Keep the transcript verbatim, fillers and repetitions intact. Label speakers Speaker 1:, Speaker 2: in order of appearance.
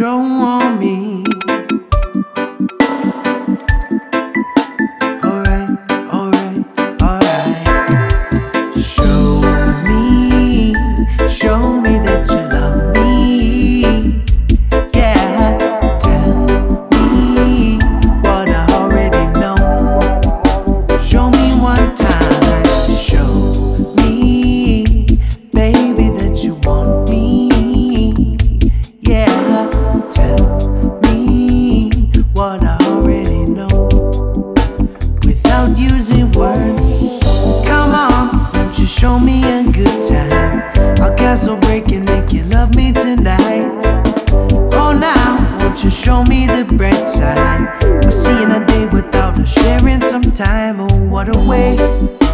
Speaker 1: control on me. Alright, alright, alright. Show me, show me that you love me. Yeah, tell me what I already know. Show me one time, show me, baby, that you want me. Yeah, tell me what I already know without using words. Come on, won't you show me a good time? I'll castle break and make you love me tonight. Oh, now, won't you show me the bright side? We're seeing a day without us sharing some time. Oh, what a waste.